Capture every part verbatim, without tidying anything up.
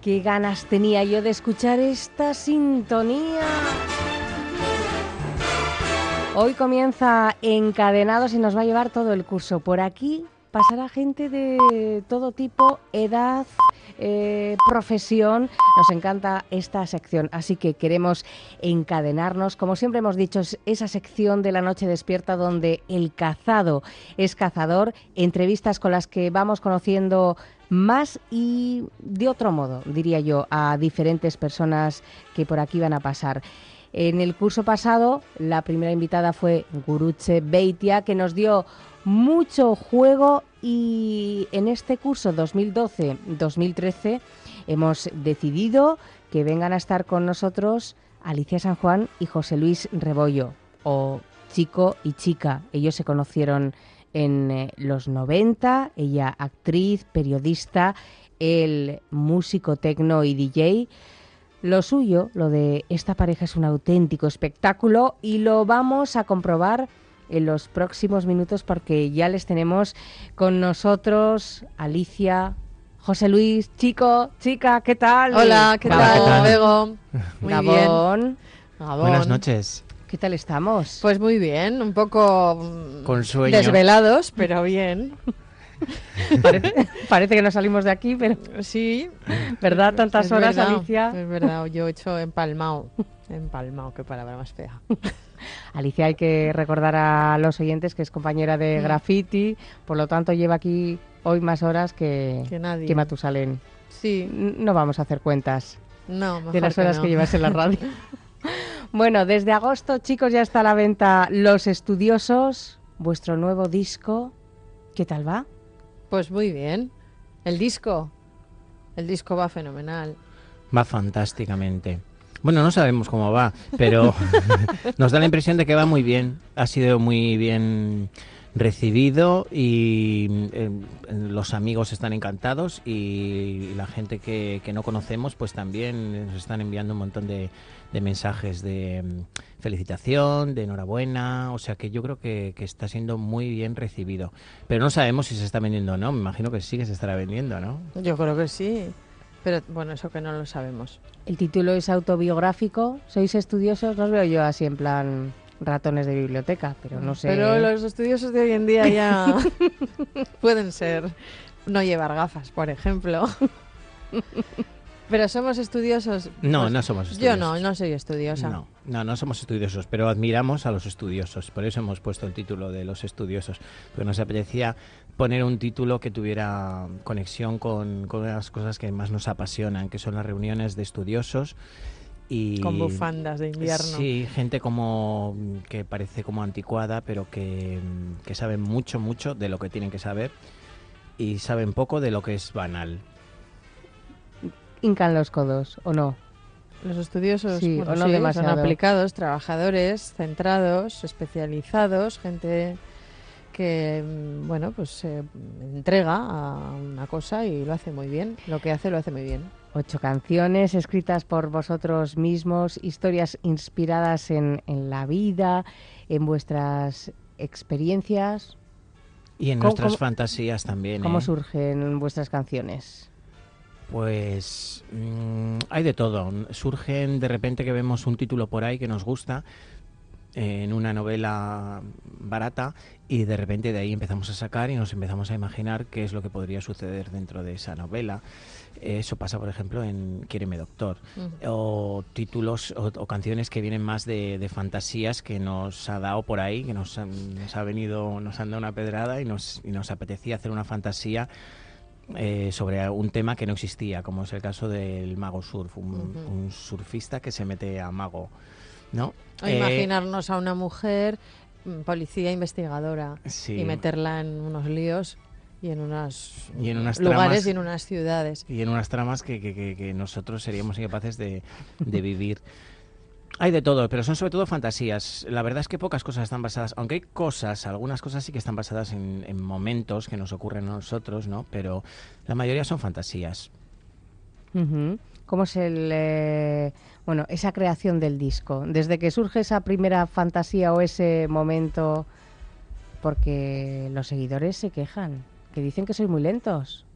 Qué ganas tenía yo de escuchar esta sintonía. Hoy comienza Encadenados y nos va a llevar todo el curso. Por aquí pasará gente de todo tipo, edad, eh, profesión. Nos encanta esta sección, así que queremos encadenarnos. Como siempre hemos dicho, es esa sección de La Noche Despierta donde el cazado es cazador. Entrevistas con las que vamos conociendo más y de otro modo, diría yo, a diferentes personas que por aquí van a pasar. En el curso pasado, la primera invitada fue Gurutze Beitia, que nos dio mucho juego, y en este curso dos mil doce dos mil trece hemos decidido que vengan a estar con nosotros Alicia San Juan y José Luis Rebollo, o Chico y Chica. Ellos se conocieron en eh, los noventa, ella actriz, periodista, él músico tecno y D J. Lo suyo, lo de esta pareja, es un auténtico espectáculo y lo vamos a comprobar en los próximos minutos porque ya les tenemos con nosotros. Alicia, José Luis, Chico, Chica, ¿qué tal? Hola, ¿qué Gabón. tal, Bego? Muy Gabón. bien. Gabón. Buenas noches. ¿Qué tal estamos? Pues muy bien, un poco con sueño, desvelados, pero bien. Parece, parece que no salimos de aquí, pero sí, ¿verdad? Tantas es horas, verdad, Alicia. Es verdad, yo he hecho empalmado. Empalmado, qué palabra más fea. Alicia, hay que recordar a los oyentes que es compañera de Graffiti, por lo tanto lleva aquí hoy más horas que, que, nadie. que Matusalén. Sí. No vamos a hacer cuentas no, mejor de las horas que, no. que llevas en la radio. Bueno, desde agosto, chicos, ya está a la venta Los Estudiosos, vuestro nuevo disco. ¿Qué tal va? Pues muy bien. El disco, el disco va fenomenal. Va fantásticamente. Bueno, no sabemos cómo va, pero nos da la impresión de que va muy bien. Ha sido muy bien recibido y eh, los amigos están encantados y la gente que, que no conocemos pues también nos están enviando un montón de, de mensajes de um, felicitación, de enhorabuena, o sea que yo creo que, que está siendo muy bien recibido. Pero no sabemos si se está vendiendo o no, me imagino que sí que se estará vendiendo, ¿no? Yo creo que sí, pero bueno, eso que no lo sabemos. El título es autobiográfico, ¿sois estudiosos? No os veo yo así en plan ratones de biblioteca, pero no sé. Pero los estudiosos de hoy en día ya pueden ser no llevar gafas, por ejemplo. Pero somos estudiosos. No, pues, no somos estudiosos. Yo no, no soy estudiosa. No, no, no somos estudiosos, pero admiramos a los estudiosos. Por eso hemos puesto el título de Los Estudiosos, porque nos apetecía poner un título que tuviera conexión con, con las cosas que más nos apasionan, que son las reuniones de estudiosos. Y con bufandas de invierno. Sí, gente como que parece como anticuada, pero que, que saben mucho, mucho de lo que tienen que saber y saben poco de lo que es banal. ¿Hincan los codos o no? Los estudiosos, sí, bueno, o no sí, demasiado. Son aplicados, trabajadores, centrados, especializados, gente que, bueno, pues se eh, entrega a una cosa y lo hace muy bien. Lo que hace, lo hace muy bien. Ocho canciones escritas por vosotros mismos, historias inspiradas en, en la vida, en vuestras experiencias. Y en ¿Cómo, nuestras cómo, fantasías también. ¿Cómo ¿eh? surgen vuestras canciones? Pues mmm, hay de todo. Surgen de repente que vemos un título por ahí que nos gusta eh, en una novela barata y de repente de ahí empezamos a sacar y nos empezamos a imaginar qué es lo que podría suceder dentro de esa novela. Eso pasa, por ejemplo, en Quiéreme Doctor. Uh-huh. O títulos o, o canciones que vienen más de, de fantasías que nos ha dado por ahí, que nos, nos ha venido, nos han dado una pedrada y nos, y nos apetecía hacer una fantasía Eh, sobre un tema que no existía, como es el caso del mago surf, un, uh-huh. un surfista que se mete a mago, ¿no? O eh, imaginarnos a una mujer policía investigadora sí. y meterla en unos líos y en, unas y en unas lugares tramas, y en unas ciudades. Y en unas tramas que, que, que, que nosotros seríamos incapaces de, de vivir. Hay de todo, pero son sobre todo fantasías. La verdad es que pocas cosas están basadas, aunque hay cosas, algunas cosas sí que están basadas en, en momentos que nos ocurren a nosotros, ¿no? Pero la mayoría son fantasías. Uh-huh. ¿Cómo es el, eh, bueno, esa creación del disco? Desde que surge esa primera fantasía o ese momento, porque los seguidores se quejan, que dicen que sois muy lentos.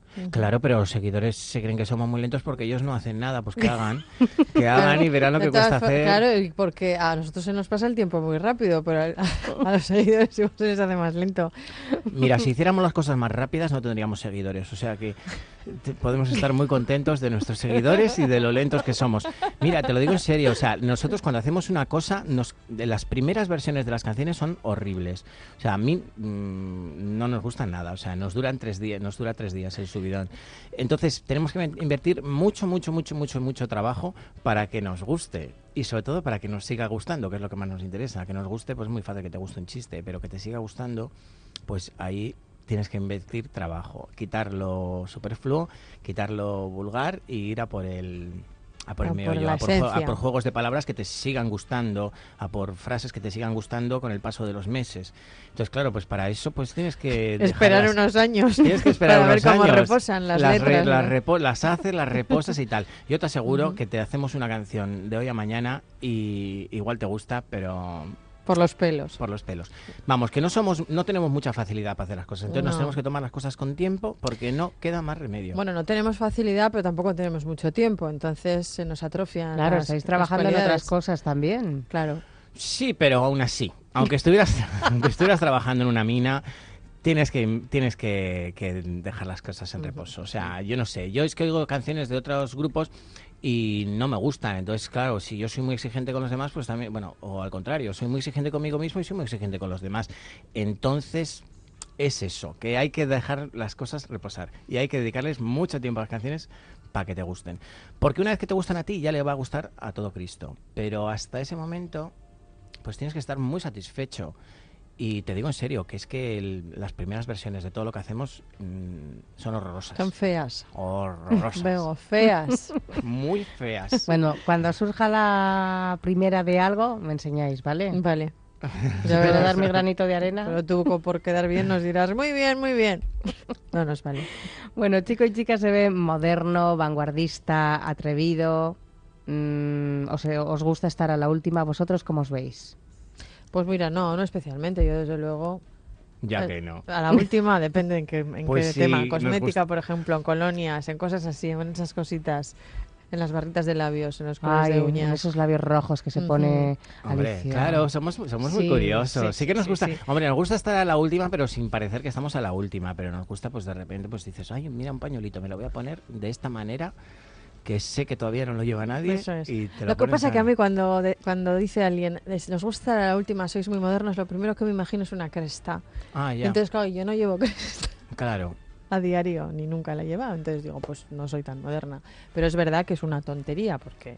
Claro, pero los seguidores se creen que somos muy lentos porque ellos no hacen nada, pues que hagan, que hagan y verán lo que cuesta hacer. Claro, y porque a nosotros se nos pasa el tiempo muy rápido, pero a, a los seguidores igual se les hace más lento. Mira, si hiciéramos las cosas más rápidas no tendríamos seguidores, o sea que te, podemos estar muy contentos de nuestros seguidores y de lo lentos que somos. Mira, te lo digo en serio, o sea, nosotros cuando hacemos una cosa, nos, de las primeras versiones de las canciones son horribles. O sea, a mí mmm, no nos gustan nada, o sea, nos duran tres días, nos dura tres días el subidón. Entonces, tenemos que invertir mucho, mucho, mucho, mucho, mucho trabajo para que nos guste. Y sobre todo para que nos siga gustando, que es lo que más nos interesa. Que nos guste, pues es muy fácil que te guste un chiste, pero que te siga gustando, pues ahí tienes que invertir trabajo, quitar lo superfluo, quitar lo vulgar y ir a por el, a por el meollo, a por, a por juegos de palabras que te sigan gustando, a por frases que te sigan gustando con el paso de los meses. Entonces, claro, pues para eso pues tienes que esperar dejarlas, unos años tienes que esperar para unos ver cómo años, reposan las, las letras. Re, ¿no? las, repo, las haces, las reposas y tal. Yo te aseguro uh-huh. que te hacemos una canción de hoy a mañana y igual te gusta, pero... Por los pelos. Por los pelos. Vamos, que no somos, no tenemos mucha facilidad para hacer las cosas. Entonces no. nos tenemos que tomar las cosas con tiempo porque no queda más remedio. Bueno, no tenemos facilidad, pero tampoco tenemos mucho tiempo. Entonces se nos atrofian. Claro, las, estáis trabajando en otras cosas también. Claro. Sí, pero aún así. Aunque estuvieras, aunque estuvieras trabajando en una mina, tienes que tienes que, que dejar las cosas en reposo. O sea, yo no sé. Yo es que oigo canciones de otros grupos y no me gustan. Entonces, claro, si yo soy muy exigente con los demás, pues también, bueno, o al contrario, soy muy exigente conmigo mismo y soy muy exigente con los demás. Entonces, es eso, que hay que dejar las cosas reposar y hay que dedicarles mucho tiempo a las canciones para que te gusten. Porque una vez que te gustan a ti, ya le va a gustar a todo Cristo. Pero hasta ese momento, pues tienes que estar muy satisfecho. Y te digo en serio, que es que el, las primeras versiones de todo lo que hacemos mmm, son horrorosas. Son feas. Horrorosas. Veo, feas. Muy feas. Bueno, cuando surja la primera de algo, me enseñáis, ¿vale? Vale. Ya voy a dar mi granito de arena. Pero tú, por quedar bien, nos dirás, muy bien, muy bien. No nos vale. Bueno, chico y chica se ve moderno, vanguardista, atrevido. Mm, ¿os, ¿Os gusta estar a la última? ¿Vosotros cómo os veis? Pues mira, no, no especialmente. Yo, desde luego... Ya que no. A la última depende en qué, en pues qué sí, tema. Cosmética, por ejemplo, en colonias, en cosas así, en esas cositas. En las barritas de labios, en los colores Ay, de uñas. en esos labios rojos que se Uh-huh. pone Hombre, Alicia. claro, somos, somos muy Sí, curiosos. sí, Sí que nos sí, gusta. sí. Hombre, nos gusta estar a la última, pero sin parecer que estamos a la última. Pero nos gusta, pues de repente, pues dices, ay, mira un pañuelito, me lo voy a poner de esta manera, que sé que todavía no lo lleva nadie. Eso es. Y te lo Lo que pones pasa a... es que a mí cuando, de, cuando dice alguien, nos gusta la última, sois muy modernos, lo primero que me imagino es una cresta. Ah, ya. Entonces, claro, yo no llevo cresta Claro. a diario, ni nunca la he llevado. Entonces digo, pues no soy tan moderna. Pero es verdad que es una tontería, porque...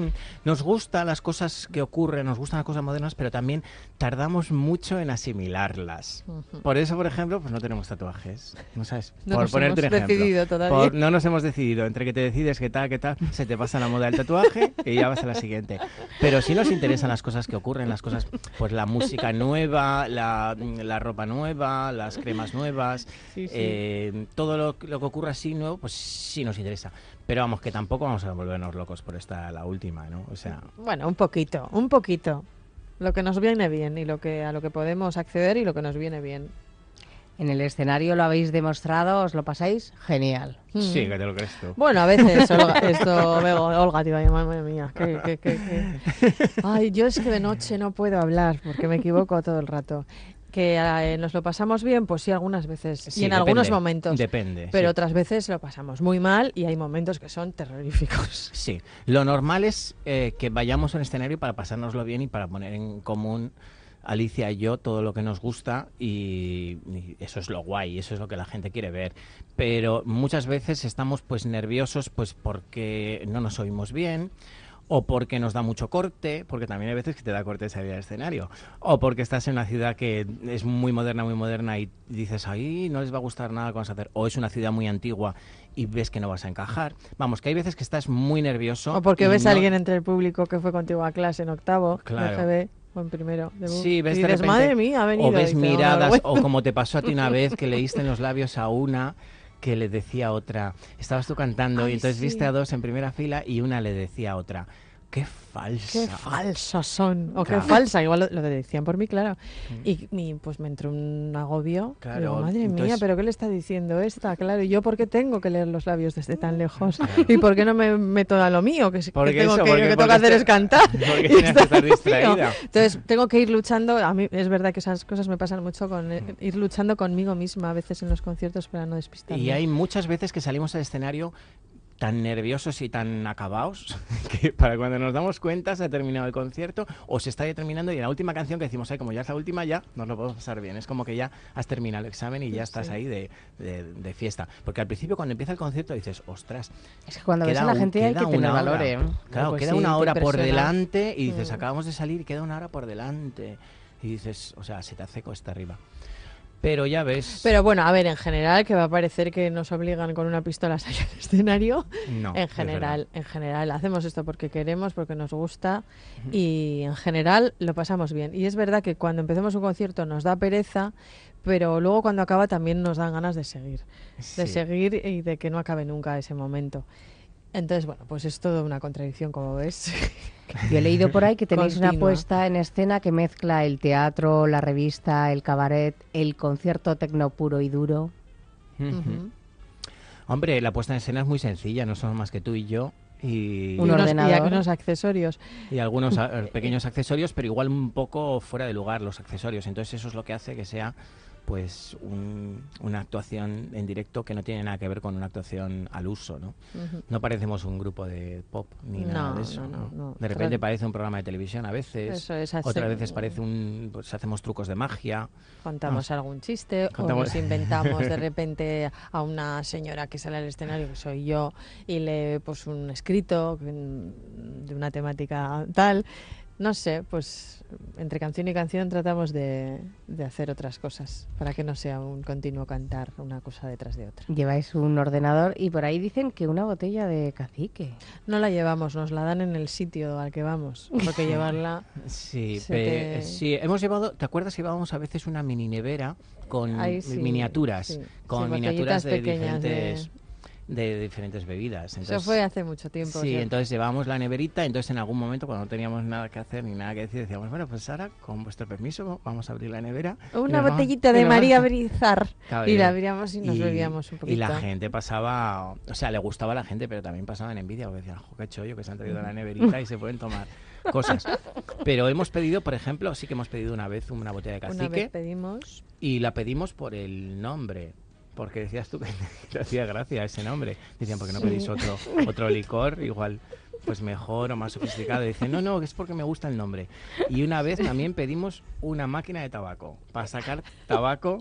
Nos gustan las cosas que ocurren, nos gustan las cosas modernas, pero también tardamos mucho en asimilarlas. Uh-huh. Por eso, por ejemplo, pues no tenemos tatuajes. No sabes. No por nos ponerte hemos un ejemplo. decidido todavía. Por- no nos hemos decidido. Entre que te decides qué tal, qué tal, se te pasa la moda del tatuaje y ya vas a la siguiente. Pero sí nos interesan las cosas que ocurren, las cosas, pues la música nueva, la, la ropa nueva, las cremas nuevas, Sí, sí. eh, todo lo, lo que ocurra así nuevo, pues sí nos interesa. Pero vamos, que tampoco vamos a volvernos locos por esta la última, ¿no? O sea, Bueno, un poquito, un poquito. Lo que nos viene bien y lo que a lo que podemos acceder y lo que nos viene bien. En el escenario lo habéis demostrado, os lo pasáis genial. sí, que te lo crees tú. Bueno, a veces, Olga, esto, Bego, Olga, te iba a llamar, madre mía. Que, que, que, que. Ay, yo es que de noche no puedo hablar porque me equivoco todo el rato. Que eh, nos lo pasamos bien, pues sí, algunas veces. Sí, y en depende, algunos momentos. Depende. Pero sí. otras veces lo pasamos muy mal y hay momentos que son terroríficos. Sí, lo normal es eh, que vayamos a un escenario para pasárnoslo bien y para poner en común Alicia y yo todo lo que nos gusta y, y eso es lo guay, eso es lo que la gente quiere ver. Pero muchas veces estamos pues nerviosos pues porque no nos oímos bien, o porque nos da mucho corte, porque también hay veces que te da corte salir al escenario, o porque estás en una ciudad que es muy moderna, muy moderna y dices, ahí no les va a gustar nada lo que vas a hacer, o es una ciudad muy antigua y ves que no vas a encajar. Vamos, que hay veces que estás muy nervioso. O porque y ves no- a alguien entre el público que fue contigo a clase en octavo, Claro. de G B o en primero. De Bu- Sí, ves y de dices, repente, madre mía, ha venido. o ves y te da una miradas, vergüenza. o como te pasó a ti una vez que leíste en los labios a una que le decía a otra, estabas tú cantando Ay, y entonces sí. viste a dos en primera fila y una le decía a otra, qué falsa. Qué falsos son. O Claro. qué falsa. Igual lo, lo decían por mí, claro. Y, y, pues me entró un agobio. Claro, Digo, madre entonces- mía, ¿pero qué le está diciendo esta? Claro, ¿y yo por qué tengo que leer los labios desde tan lejos? ¿Y por qué no me meto a lo mío? Que, sí- que Porque tengo eso, que, porque- lo que porque tengo que hacer este- es cantar. porque Y tienes que está estar lo mío. distraída. Entonces tengo que ir luchando. A mí es verdad que esas cosas me pasan mucho con eh, ir luchando conmigo misma a veces en los conciertos para no despistarme. Y hay muchas veces que salimos al escenario tan nerviosos y tan acabados que para cuando nos damos cuenta se ha terminado el concierto o se está ya terminando y en la última canción que decimos, ay, como ya es la última, ya nos lo podemos pasar bien. Es como que ya has terminado el examen y ya estás Sí. ahí de, de- de fiesta. Porque al principio cuando empieza el concierto dices, ostras, Es que cuando ves queda a la un- gente hay queda que tener una hora. valor, ¿eh? Claro, Pues queda sí, una te hora por impresiona. delante y dices, Mm. acabamos de salir y queda una hora por delante. Y dices, o sea, se te hace cuesta arriba. Pero ya ves... Pero bueno, a ver, en general, que va a parecer que nos obligan con una pistola a salir al escenario. no, En es general, verdad. en general, hacemos esto porque queremos, porque nos gusta y en general lo pasamos bien. Y es verdad que cuando empecemos un concierto nos da pereza, pero luego cuando acaba también nos dan ganas de seguir, de Sí. seguir y de que no acabe nunca ese momento. Entonces, bueno, pues es todo una contradicción, como ves. Yo he leído por ahí que tenéis una Continua. puesta en escena que mezcla el teatro, la revista, el cabaret, el concierto tecno puro y duro. Ujú. Ujú. Hombre, la puesta en escena es muy sencilla, no somos más que tú y yo y, Un y, unos, y ordenador. unos accesorios. y algunos a- pequeños accesorios, pero igual un poco fuera de lugar los accesorios. Entonces eso es lo que hace que sea pues un- una actuación en directo que no tiene nada que ver con una actuación al uso, ¿no? Ujú. No parecemos un grupo de pop ni nada No, de eso. no, no, ¿no? no. De repente Tran- parece un programa de televisión a veces, Eso es, hace- otras veces parece un... pues hacemos trucos de magia. Contamos algún chiste Contamos- o nos inventamos de repente a una señora que sale al escenario, que soy yo, y lee pues un escrito mm, de una temática tal. No sé, pues entre canción y canción tratamos de, de hacer otras cosas para que no sea un continuo cantar una cosa detrás de otra. Lleváis un ordenador y por ahí dicen que una botella de cacique. No la llevamos, nos la dan en el sitio al que vamos, porque llevarla... Sí, Se pe- te- sí, hemos llevado, ¿te acuerdas que llevábamos a veces una mini nevera con Ahí sí, miniaturas, sí. con Sí, miniaturas botellitas de pequeñas de- diferentes de diferentes bebidas? Eso Entonces, fue hace mucho tiempo. sí, o sea, entonces llevábamos la neverita, entonces en algún momento cuando no teníamos nada que hacer ni nada que decir, decíamos, bueno, pues ahora, con vuestro permiso, vamos a abrir la nevera. y Una nos vamos- botellita y de nos María vamos- Brizar. Claro, Y la abríamos y nos y- bebíamos un poquito. Y la gente pasaba, o sea, le gustaba a la gente, pero también pasaban envidia, porque decían, jo, qué chollo que se han traído la neverita y se pueden tomar cosas. Pero hemos pedido, por ejemplo, sí que hemos pedido una vez una botella de Una cacique vez pedimos... y la pedimos por el nombre. Porque decías tú que te hacía gracia ese nombre. Decían, ¿por qué no Sí. pedís otro, otro licor? Igual, pues mejor o más sofisticado. Y dicen, no, no, es porque me gusta el nombre. Y una vez también pedimos una máquina de tabaco, para sacar tabaco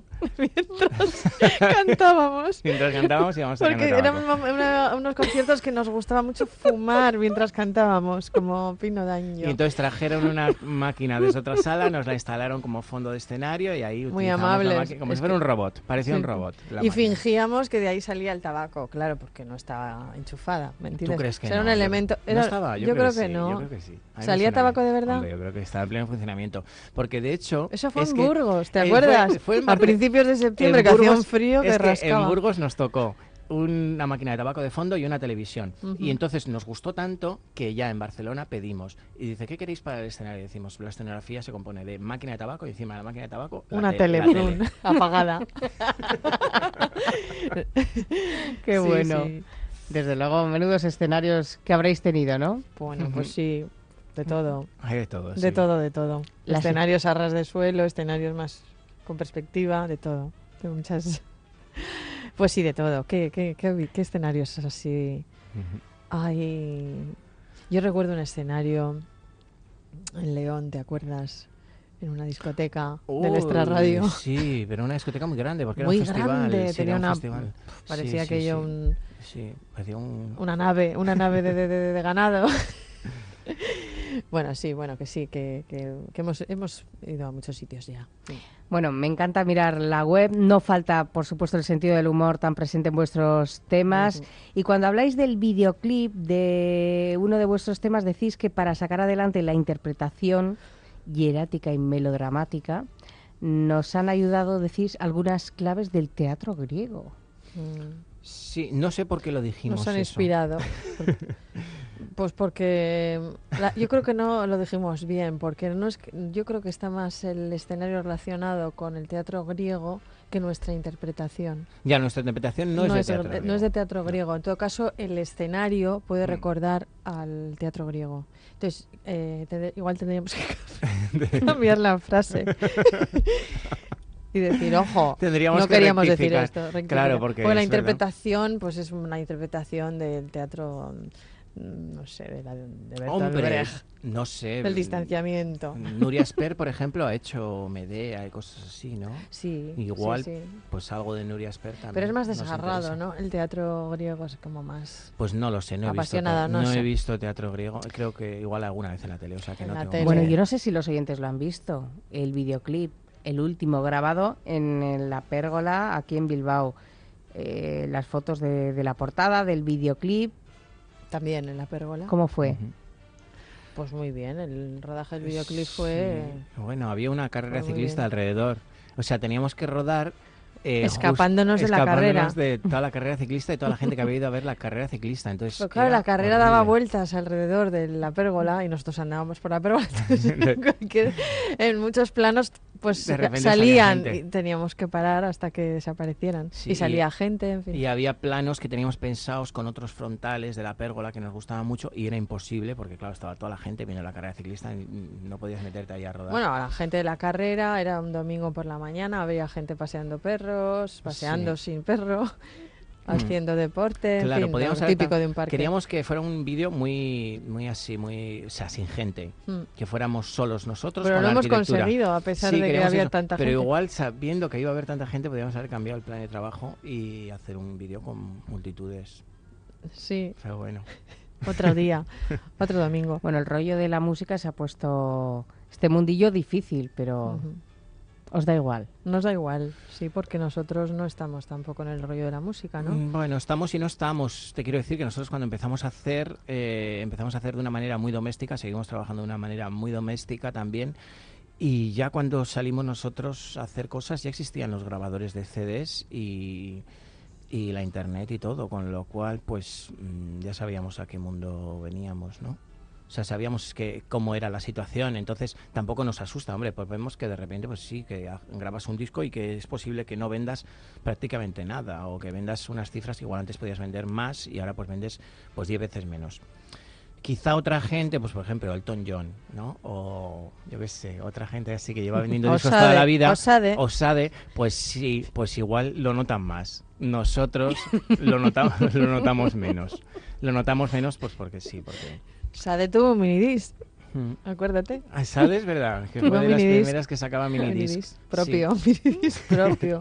Cantábamos. mientras cantábamos y íbamos sacando Porque eran tabaco. una- una- unos conciertos que nos gustaba mucho fumar mientras cantábamos, como Pino Y Daño. entonces trajeron una máquina desde otra sala, nos la instalaron como fondo de escenario y ahí Muy utilizamos la amables. máquina como Es si fuera que- un robot, parecía Sí. un robot. la Y máquina. fingíamos que de ahí salía el tabaco, claro, porque no estaba enchufada, ¿me entiendes? ¿Tú crees que O sea, era no? un Yo- elemento... ¿No era- estaba? Yo, creo, que, sí, no. Yo creo que sí. A mí me ¿Salía suena tabaco bien. de verdad? Hombre, yo creo que estaba en pleno funcionamiento. Porque de hecho... Eso fue es en que- Burgos, ¿te eh, acuerdas? Fue, fue en A Barce- principios de septiembre, en que hacía un Burgos- frío que es que rascaba. en Burgos nos tocó una máquina de tabaco de fondo y una televisión. Ujú. Y entonces nos gustó tanto que ya en Barcelona pedimos. Y dice, ¿qué queréis para el escenario? Y decimos, la escenografía se compone de máquina de tabaco y encima de la máquina de tabaco la Una te- tele, la tele. plum, apagada. Qué Sí, bueno. sí. Desde luego, menudos escenarios que habréis tenido, ¿no? Bueno, pues sí, de todo. Hay de todo, De sí. todo, de todo. Las- Escenarios a ras de suelo, escenarios más con perspectiva, de todo. De muchas... Pues sí, de todo. ¿Qué, qué, qué, qué escenarios así? Ujú. Ay, yo recuerdo un escenario en León, ¿te acuerdas? En una discoteca de nuestra Uy, radio. Sí, pero una discoteca muy grande, porque Muy era un festival. grande, sí, tenía era un una- festival. Parecía Sí, sí, aquello sí. un- Sí, parecía un... una nave, una nave de, de- de- de ganado. Bueno, sí, bueno, que sí, que, que- que hemos, hemos ido a muchos sitios ya. Sí. Bueno, me encanta mirar la web. No falta, por supuesto, el sentido del humor tan presente en vuestros temas. Ujú. Y cuando habláis del videoclip de uno de vuestros temas, decís que para sacar adelante la interpretación hierática y melodramática, nos han ayudado, decís, algunas claves del teatro griego. Mm. Sí, no sé por qué lo dijimos Nos han eso. inspirado. Porque, Pues porque la- yo creo que no lo dijimos bien, porque no es que- yo creo que está más el escenario relacionado con el teatro griego que nuestra interpretación. Ya, nuestra interpretación no, es de es, teatro de- griego. no es de teatro No. griego. En todo caso, el escenario puede Mm. recordar al teatro griego. Entonces, eh, tende- igual tendríamos que cambiar la frase. Y decir, ojo, Tendríamos no que queríamos decir rectificar. esto. rectificar. Claro, porque la es verdad. interpretación, pues es una interpretación del teatro, mm, no sé, de, la, de Bertolt Hombre, Brecht, no sé. del distanciamiento. Nuria Esper, por ejemplo, ha hecho Medea y cosas así, ¿no? Sí, Igual, sí, sí. pues algo de Nuria Esper también. Pero es más nos desgarrado, interesa. ¿no? El teatro griego es como más... Pues no lo sé, no he visto, Apasionada, te- no no sé. he visto teatro griego. Creo que igual alguna vez en la tele, o sea que En no la tengo tele. Bueno, mucha yo idea. no sé si los oyentes lo han visto. El videoclip, el último grabado en, en la Pérgola, aquí en Bilbao. Eh, las fotos de, de la portada, del videoclip. También en la pérgola. ¿Cómo fue? Ujú. Pues muy bien, el rodaje del videoclip fue... Sí. Bueno, había una carrera Fue muy ciclista bien. alrededor. O sea, teníamos que rodar... eh, Escapándonos just- de la carrera. escapándonos de toda la carrera ciclista y toda la gente que había ido a ver la carrera ciclista. Entonces, Pero claro, era la carrera daba horrible. vueltas alrededor de la pérgola y nosotros andábamos por la pérgola. Entonces, que en muchos planos pues De repente salía salían gente. y teníamos que parar hasta que desaparecieran. Sí, y salía gente, en fin. Y había planos que teníamos pensados con otros frontales de la pérgola que nos gustaban mucho y era imposible porque, claro, estaba toda la gente viendo la carrera ciclista y no podías meterte ahí a rodar. Bueno, a la gente de la carrera, era un domingo por la mañana, había gente paseando perros, paseando sin perro, haciendo deporte, en claro, fin, podíamos lo haber típico ta- de un parque. Queríamos que fuera un vídeo muy, muy así, muy, o sea, sin gente, Mm. que fuéramos solos nosotros Pero con lo la hemos arquitectura. conseguido, a pesar Sí, de que queríamos había eso, tanta pero gente. igual sabiendo que iba a haber tanta gente podíamos haber cambiado el plan de trabajo y hacer un vídeo con multitudes. Sí, Pero bueno. otro día, otro domingo. Bueno, el rollo de la música se ha puesto este mundillo difícil, pero Ujú. os da igual. Nos da igual, sí, porque nosotros no estamos tampoco en el rollo de la música, ¿no? Mm, Bueno, estamos y no estamos. Te quiero decir que nosotros cuando empezamos a hacer, eh, empezamos a hacer de una manera muy doméstica, seguimos trabajando de una manera muy doméstica también. Y ya cuando salimos nosotros a hacer cosas, ya existían los grabadores de C Ds y, y la internet y todo, con lo cual, pues mm, ya sabíamos a qué mundo veníamos, ¿no? O sea, sabíamos que cómo era la situación, entonces tampoco nos asusta, hombre, pues vemos que de repente, pues sí, que ha- grabas un disco y que es posible que no vendas prácticamente nada, o que vendas unas cifras que igual antes podías vender más y ahora pues vendes pues diez veces menos. Quizá otra gente, pues por ejemplo, Elton John, ¿no? O yo qué sé, otra gente así que lleva vendiendo discos Osade, toda la vida, Osade. Osade, pues sí, pues igual lo notan más. Nosotros lo, nota- lo notamos menos. Lo notamos menos pues porque sí, porque... Sade tuvo un minidisc, Mm. acuérdate. Ah, Sade es verdad, que Tuvo fue de las minidisc. primeras que sacaba minidisc. Minidisc propio, minidisc propio.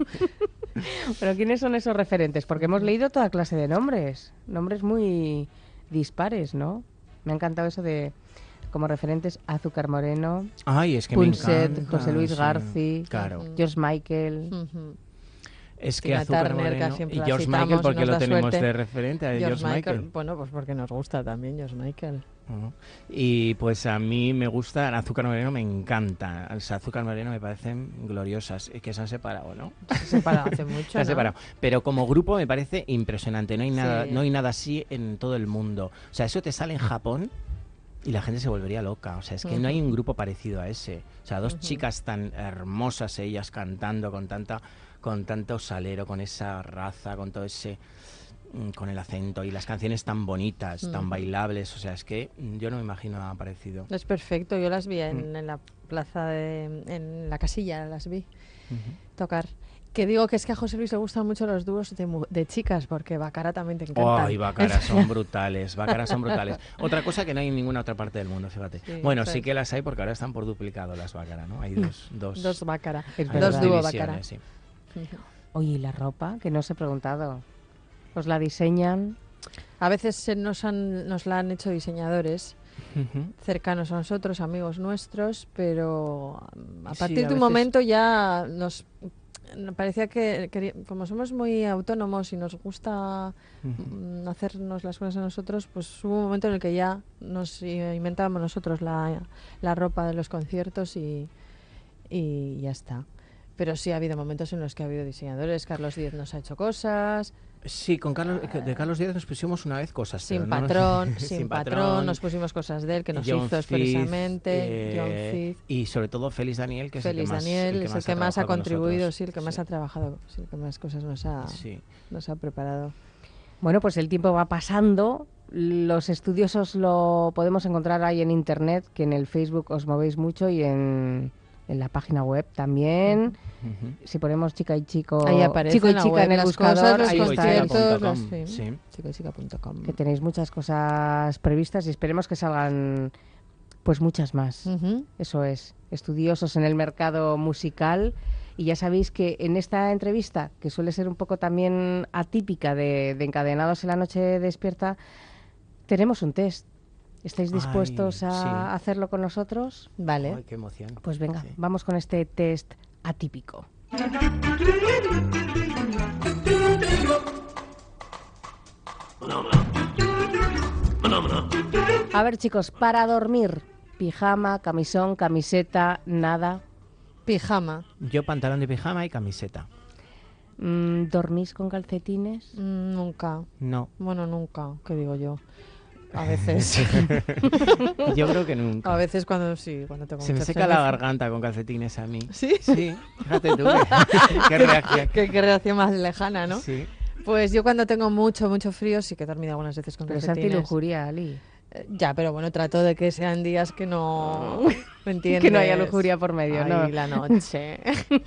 Pero ¿quiénes son esos referentes? Porque hemos leído toda clase de nombres, nombres muy dispares, ¿no? Me ha encantado eso de como referentes Azúcar Moreno, Ay, es que me Punset, encanta, José Luis sí. Garci, Claro. Ujú. George Michael. Ujú. Es que Tina Azúcar Turner, que Moreno siempre y la George citamos Michael, y porque nos lo da tenemos suerte. de referente a George, George Michael. Michael. Bueno, pues porque nos gusta también George Michael. Ujú. Y pues a mí me gusta, Azúcar Moreno me encanta. O sea, Azúcar Moreno me parecen gloriosas. Es que se han separado, ¿no? Se separado hace mucho, Se han ¿no? separado. Pero como grupo me parece impresionante. No hay nada, Sí. no hay nada así en todo el mundo. O sea, eso te sale en Japón y la gente se volvería loca. O sea, es que no hay un grupo parecido a ese. O sea, dos Ujú. chicas tan hermosas ellas cantando con tanta, con tanto salero, con esa raza, con todo ese, mm, con el acento y las canciones tan bonitas, tan Ujú. bailables. O sea, es que mm, yo no me imagino nada parecido. Es perfecto, yo las vi en, Mm. en la plaza de... en la casilla, las vi Ujú. tocar. Que digo que es que a José Luis le gustan mucho los dúos de, mu- de chicas, porque Bacara también te encanta. Ay, Bácaras son brutales, Bácaras son brutales. Otra cosa que no hay en ninguna otra parte del mundo, fíjate. Sí, bueno, sí. sí que las hay porque ahora están por duplicado las Bácaras, ¿no? Hay dos, dos, Dos Bacara, Es hay verdad. dos dúo divisiones, Bacara. sí. Oye, ¿y la ropa? Que no os he preguntado. ¿Os la diseñan? A veces se nos, han, nos la han hecho diseñadores Ujú. cercanos a nosotros, amigos nuestros, pero mm, a Sí, partir a de un veces- momento ya nos nos parecía que, querí- como somos muy autónomos y nos gusta Ujú. mm, hacernos las cosas a nosotros, pues hubo un momento en el que ya nos eh, inventábamos nosotros la, la ropa de los conciertos y, y ya está. Pero sí ha habido momentos en los que ha habido diseñadores. Carlos Díez nos ha hecho cosas. Sí, con Carlos, de Carlos Díaz nos pusimos una vez cosas. Sin pero no nos- patrón, sin, sin patrón, patrón, nos pusimos cosas de él que nos John hizo expresamente. Fitz, John eh, Fitz. y sobre todo Félix Daniel, que Félix es el que más, Daniel es el que más ha trabajado con contribuido, nosotros. sí, el que más Sí. ha trabajado, sí, el que más cosas nos ha, Sí. nos ha preparado. Bueno, pues el tiempo va pasando. Los estudiosos lo podemos encontrar ahí en internet, que en el Facebook os movéis mucho y en, en la página web también. Ujú. Si ponemos chica y chico, Ahí aparece chico y en la chica web en el las buscador, cosas, los ahí chico y está chica el- punto com, los- sí. sí. chico y chica punto com. que tenéis muchas cosas previstas y esperemos que salgan pues muchas más. Ujú. Eso es, estudiosos en el mercado musical. Y ya sabéis que en esta entrevista, que suele ser un poco también atípica de, de Encadenados en la Noche Despierta, tenemos un test. ¿Estáis Ay, dispuestos a sí. hacerlo con nosotros? Vale. Ay, qué emoción. Pues venga, Sí. vamos con este test atípico. A ver, chicos, para dormir, pijama, camisón, camiseta, nada. Pijama. Yo pantalón de pijama y camiseta. Mm, ¿Dormís con calcetines? Mm, Nunca. No. Bueno, nunca. ¿Qué digo yo? A veces. Yo creo que nunca. A veces cuando sí, cuando tengo Se me mucha seca la cerveza. garganta con calcetines a mí. ¿Sí? Sí, fíjate tú. qué- Qué reacción. Qué, qué reacción más lejana, ¿no? Sí. Pues yo cuando tengo mucho, mucho frío sí que he dormido algunas veces con Pero es calcetines. antilujuria, Ali. Eh, Ya, pero bueno, trato de que sean días que no... ¿Me entiendes? Que no haya lujuria por medio, Ay, ¿no? la noche.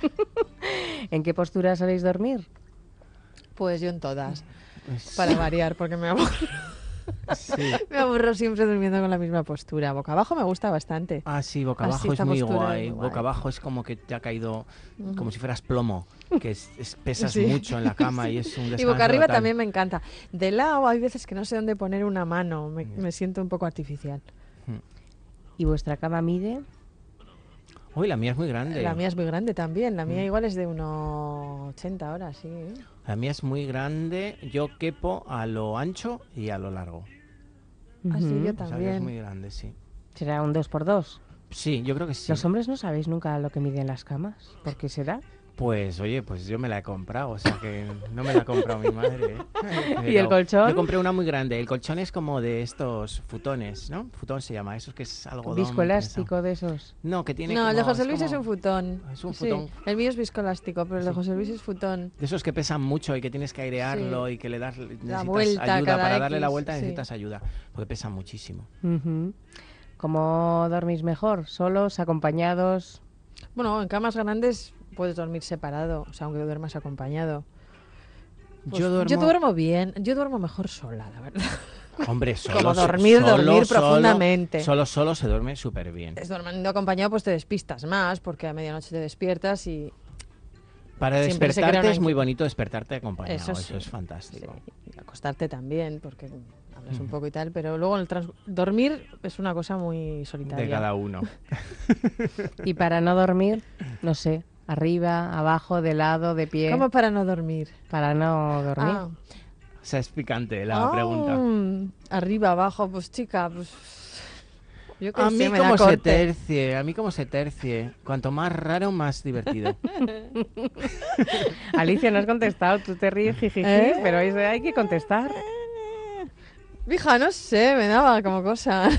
¿En qué postura soléis dormir? Pues yo en todas, Pues, para variar, porque me aburro. sí. Me aburro siempre durmiendo con la misma postura. Boca abajo me gusta bastante. Ah, sí, boca Así, abajo es esta muy postura guay. es muy guay. Boca abajo es como que te ha caído como si fueras plomo, que es- es- pesas Sí. mucho en la cama y es un Y descanso boca arriba total. también me encanta. De lado hay veces que no sé dónde poner una mano. Me, me siento un poco artificial. ¿Y vuestra cama mide? Uy, la mía es muy grande. La mía es muy grande también. La Mm. mía igual es de unos ochenta ahora, sí. ¿eh? La mía es muy grande. Yo quepo a lo ancho y a lo largo. Así Ujú. yo O sea, que es también. muy grande, sí. ¿Será un dos por dos? Sí, yo creo que sí. ¿Los hombres no sabéis nunca lo que miden las camas? ¿Por qué será? Pues oye, pues yo me la he comprado, o sea que no me la ha comprado mi madre. ¿eh? ¿Y el Pero colchón? Yo compré una muy grande. El colchón es como de estos futones, ¿no? Futón se llama, eso es que es algodón. Viscoelástico de esos. prensado. No, que tiene No, el de como- José Luis es como un futón. Es un Sí, futón. el mío es viscoelástico, pero el de Sí. José Luis es futón. De esos que pesan mucho y que tienes que airearlo Sí. y que le das necesitas vuelta ayuda. cada Para darle la X, vuelta sí. necesitas ayuda, porque pesan muchísimo. Ujú. ¿Cómo dormís mejor? ¿Solos, acompañados? Bueno, en camas grandes puedes dormir separado, o sea, aunque duermas acompañado. Pues yo duermo... yo duermo bien, yo duermo mejor sola, la verdad. Hombre, solo, Como so- dormir, solo, dormir solo, profundamente. Solo, solo se duerme súper bien. Es Durmiendo acompañado pues te despistas más, porque a medianoche te despiertas y... Para siempre se crea despertarte una es muy inqui- bonito despertarte acompañado, Eso eso, sí, es fantástico. sí, y acostarte también, porque hablas un Ujú. poco y tal, pero luego en el trans- dormir es una cosa muy solitaria. De cada uno. Y para no dormir, no sé, arriba, abajo, de lado, de pie. ¿Cómo para no dormir? Para no dormir. Ah. O sea, es picante la Ah, pregunta. Arriba, abajo, pues chica, pues... Yo qué A sé, mí me da como se corte. tercie, a mí como se tercie. Cuanto más raro, más divertido. Alicia, no has contestado, tú te ríes, jijiji, ¿Eh? pero eso hay que contestar. Hija, no sé, me daba como cosa.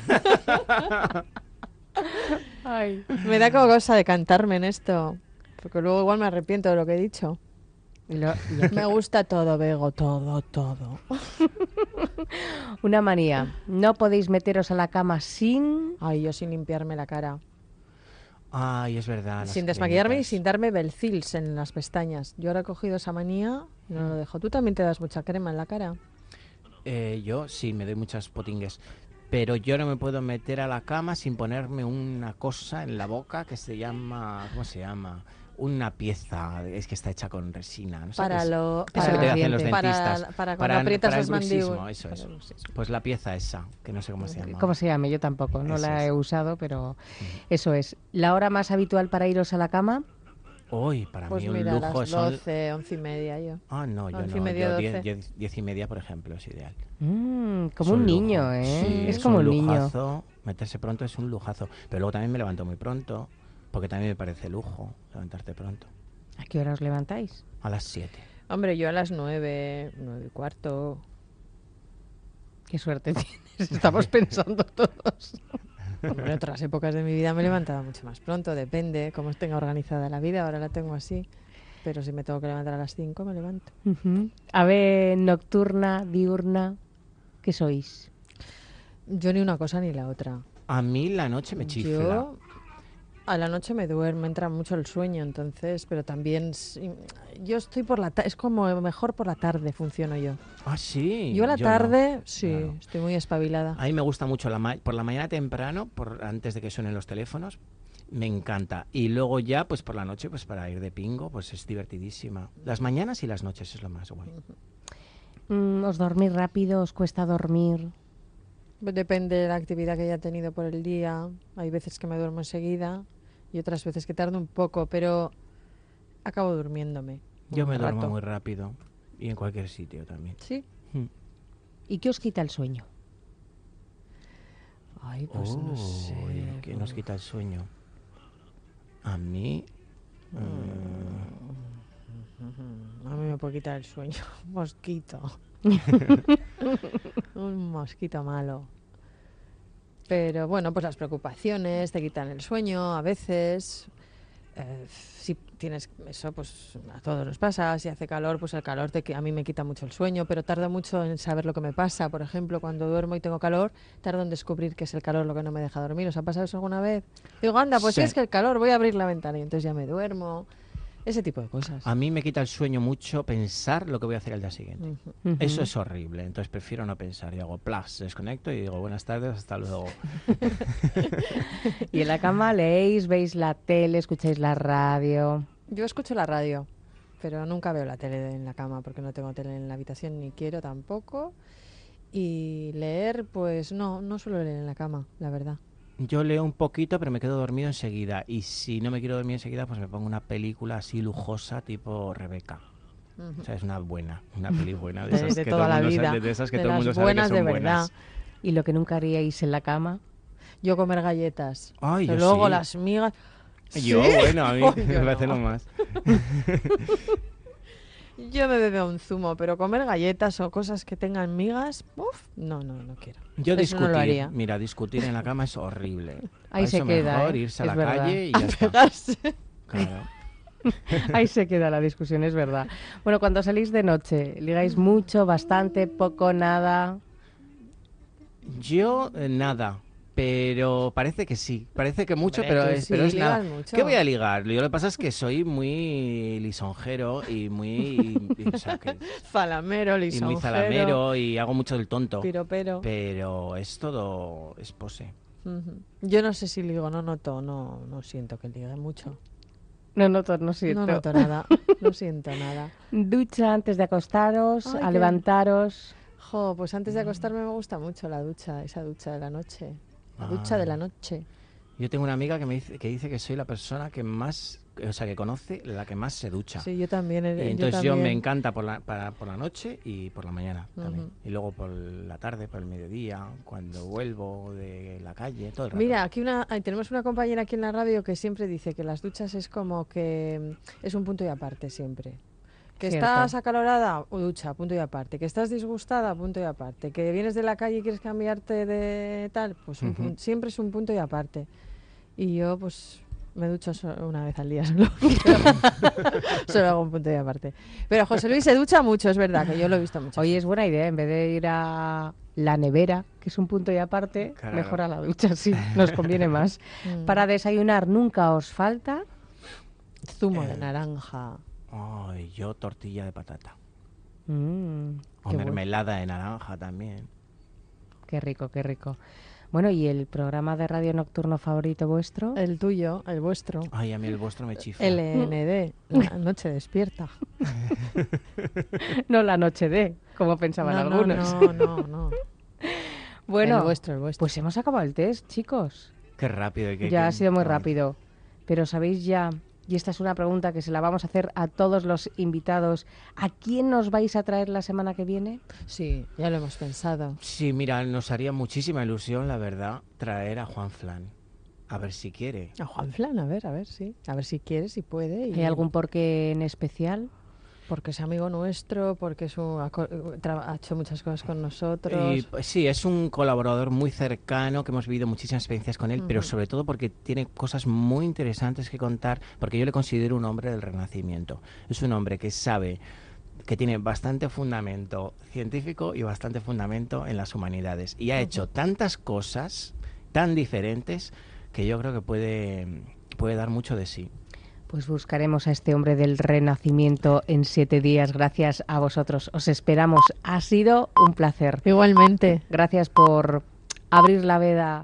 Ay. Me da como cosa de cantarme en esto. Porque luego igual me arrepiento de lo que he dicho. Y lo- y aquí- Me gusta todo, Bego, todo, todo. Una manía. No podéis meteros a la cama sin... Ay, yo sin limpiarme la cara. Ay, es verdad. las Sin desmaquillarme y cremitas. sin darme belcils en las pestañas. Yo ahora he cogido esa manía y no lo dejo. ¿Tú también te das mucha crema en la cara? Eh, yo sí, me doy muchas potingues. Pero yo no me puedo meter a la cama sin ponerme una cosa en la boca que se llama... ¿Cómo se llama? Una pieza, es que está hecha con resina. No sé Para qué es. lo... Eso para que te los hacen los dientes. Para, dentistas. para cuando aprietas para las el bruxismo, mandíbulas. eso Para es. el bruxismo. Pues la pieza esa, que no sé cómo se llama. ¿Cómo se llama? Yo tampoco, no Eso la es. he usado, pero eso es. ¿La hora más habitual para iros a la cama? Uy, para Pues mí un mira, a lujo las son... doce, once y media yo. Ah, no, yo once y no. media, Yo diez, doce. diez- diez y media, por ejemplo, es ideal. Mm, como Es un lujo. niño, ¿eh? Sí, es como un niño. lujazo. Meterse pronto es un lujazo. Pero luego también me levanto muy pronto, porque también me parece lujo levantarte pronto. ¿A qué hora os levantáis? A las siete. Hombre, yo a las nueve, nueve y cuarto. Qué suerte tienes, estamos pensando todos. Hombre, en otras épocas de mi vida me levantaba mucho más pronto, depende cómo tenga organizada la vida, ahora la tengo así. Pero si me tengo que levantar a las cinco, me levanto. Uh-huh. Ave nocturna, diurna, ¿qué sois? Yo ni una cosa ni la otra. A mí la noche me chifla. Yo a la noche me duermo, me entra mucho el sueño, entonces, pero también s- yo estoy por la tarde, es como mejor por la tarde funciono yo. Ah, sí. Yo a la no. tarde, sí, Claro. estoy muy espabilada. A mí me gusta mucho la ma- por la mañana temprano, por antes de que suenen los teléfonos, me encanta. Y luego ya, pues por la noche, pues para ir de pingo, pues es divertidísima. Las mañanas y las noches es lo más guay. Mm, ¿Os dormís rápido? ¿Os cuesta dormir? Depende de la actividad que haya tenido por el día. Hay veces que me duermo enseguida y otras veces que tardo un poco, pero acabo durmiéndome. Yo un me duermo rato. muy rápido y en cualquier sitio también. Sí. Mm. ¿Y qué os quita el sueño? Ay, pues no Oh, sé. ¿qué nos quita el sueño? A mí... mm, A mí me puede quitar el sueño. Un mosquito. Un mosquito malo. Pero bueno, pues las preocupaciones te quitan el sueño a veces. Eh, si tienes eso, pues a todos nos pasa. Si hace calor, pues el calor te, qui- a mí me quita mucho el sueño, pero tardo mucho en saber lo que me pasa. Por ejemplo, cuando duermo y tengo calor, tardo en descubrir que es el calor lo que no me deja dormir. ¿Os ha pasado eso alguna vez? Digo, anda, pues Sí. si es que el calor, voy a abrir la ventana y entonces ya me duermo. Ese tipo de cosas. A mí me quita el sueño mucho pensar lo que voy a hacer el día siguiente. Ujú. Ujú. Eso es horrible, entonces prefiero no pensar. Y hago plus, desconecto y digo buenas tardes, hasta luego. ¿Y en la cama leéis, veis la tele, escucháis la radio? Yo escucho la radio, pero nunca veo la tele en la cama porque no tengo tele en la habitación ni quiero tampoco. Y leer, pues no, no suelo leer en la cama, la verdad. Yo leo un poquito, pero me quedo dormido enseguida. Y si no me quiero dormir enseguida, pues me pongo una película así lujosa, tipo Rebeca. Ujú. O sea, es una buena, una peli buena. De, De- esas de que toda todo el la mundo vida, sabe- de esas que de todo el las mundo sabe que buenas son de verdad. buenas. ¿Y lo que nunca haríais en la cama? Yo comer galletas. Ay, Pero yo luego sí. las migas. Yo, ¿Sí? bueno, a mí Ay, me yo parece no. lo más. Yo me bebo un zumo, pero comer galletas o cosas que tengan migas, uf, no, no, no quiero. Yo Eso discutir, no lo haría. mira, discutir en la cama es horrible. Ahí Para se eso queda, mejor ¿eh? irse a Es la verdad. calle y ya está. Pegarse. Claro. Ahí se queda la discusión, es verdad. Bueno, cuando salís de noche, ¿ligáis mucho, bastante, poco, nada? Yo eh, nada, pero parece que sí, parece que mucho, Hombre, pero tú es, sí pero es ligas nada. mucho. ¿Qué voy a ligar? Yo lo que pasa es que soy muy lisonjero y muy, y- o sea, que- Zalamero, y muy lisonjero, zalamero y hago mucho del tonto, piropero. pero es todo, es pose. Ujú. Yo no sé si ligo, no noto, no, no siento que ligue mucho. No noto, no siento. No noto nada, no siento nada. Ducha antes de acostaros, Ay, a qué- levantaros. Jo, pues antes de acostarme me gusta mucho la ducha, esa ducha de la noche. La ducha Ah. de la noche. Yo tengo una amiga que me dice que dice que soy la persona que más, o sea, que conoce la que más se ducha. Sí, yo también. he- Y entonces yo, también. me encanta por la, para, por la noche y por la mañana también. Ujú. Y luego por la tarde, por el mediodía, cuando vuelvo de la calle, todo el rato. Mira, aquí una, ay, tenemos una compañera aquí en la radio que siempre dice que las duchas es como que mm, es un punto y aparte siempre. Que Cierto. estás acalorada, o ducha, punto y aparte. Que estás disgustada, punto y aparte. Que vienes de la calle y quieres cambiarte de tal, pues un Ujú. pun- siempre es un punto y aparte. Y yo, pues, me ducho so- una vez al día solo. Solo hago un punto y aparte. Pero José Luis se ducha mucho, es verdad, que yo lo he visto mucho. Oye, es buena idea, en vez de ir a la nevera, que es un punto y aparte, Claro. mejor a la ducha, sí, nos conviene más. Mm. Para desayunar, ¿nunca os falta? Zumo de Eh. naranja. Ay, yo tortilla de patata. Mm, O qué, bueno. mermelada de naranja también. Qué rico, qué rico. Bueno, ¿y el programa de radio nocturno favorito vuestro? El tuyo, el vuestro. Ay, a mí el vuestro me chifla. L N D, la noche despierta. No la noche de, como pensaban no, no, algunos. No, no, no. Bueno, El vuestro, el vuestro. pues hemos acabado el test, chicos. Qué rápido. y qué- Ya qué- ha sido muy qué bonito. rápido. Pero sabéis ya, y esta es una pregunta que se la vamos a hacer a todos los invitados, ¿a quién nos vais a traer la semana que viene? Sí, ya lo hemos pensado. Sí, mira, nos haría muchísima ilusión, la verdad, traer a Juan Flan. A ver si quiere. A Juan Flan, a ver, a ver, sí. A ver si quiere, si puede. y- ¿Hay algún porqué en especial? porque es amigo nuestro, porque es un, ha, co- tra- ha hecho muchas cosas con nosotros. Y, pues, sí, es un colaborador muy cercano, que hemos vivido muchísimas experiencias con él, pero Ujú. sobre todo porque tiene cosas muy interesantes que contar, porque yo le considero un hombre del Renacimiento. Es un hombre que sabe, que tiene bastante fundamento científico y bastante fundamento en las humanidades. Y ha Ujú. hecho tantas cosas tan diferentes que yo creo que puede, puede dar mucho de sí. Pues buscaremos a este hombre del Renacimiento en siete días. Gracias a vosotros. Os esperamos. Ha sido un placer. Igualmente. Gracias por abrir la veda